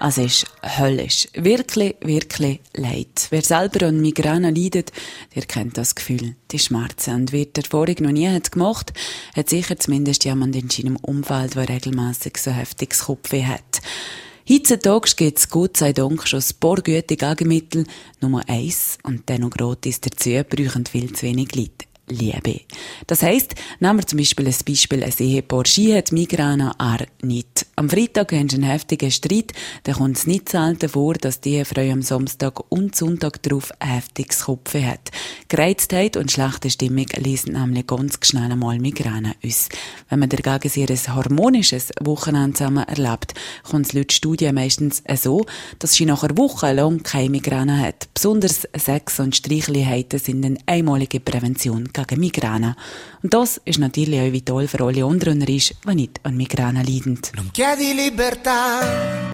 Es ist höllisch. Wirklich, wirklich leid. Wer selber an Migräne leidet, der kennt das Gefühl, die Schmerzen. Und wer die Erfahrung noch nie hat gemacht, hat sicher zumindest jemand in seinem Umfeld, der regelmässig so heftiges Kopfweh hat. Heutzutage gibt es Gott sei Dank schon ein paar gute Gegenmittel. Nummer 1 und dann noch gratis dazu, brauchen viel zu wenig Leute. Liebe. Das heisst, nehmen wir zum Beispiel ein Ehepaar, sie hat Migräne, er nicht. Am Freitag haben sie einen heftigen Streit, dann kommt es nicht selten vor, dass die Ehefrau am Samstag und Sonntag darauf ein heftiges Kopfweh hat. Gereiztheit und schlechte Stimmung lösen nämlich ganz schnell einmal Migräne aus. Wenn man dagegen sehr ein harmonisches Wochenende zusammen erlebt, kommt es laut Studien meistens so, dass sie nachher wochenlang keine Migräne hat. Besonders Sex und Streichlichkeiten sind eine einmalige Prävention gegen Migräne. Und das ist natürlich auch vital für alle anderen, die nicht an Migräne leiden. Non chiedi libertà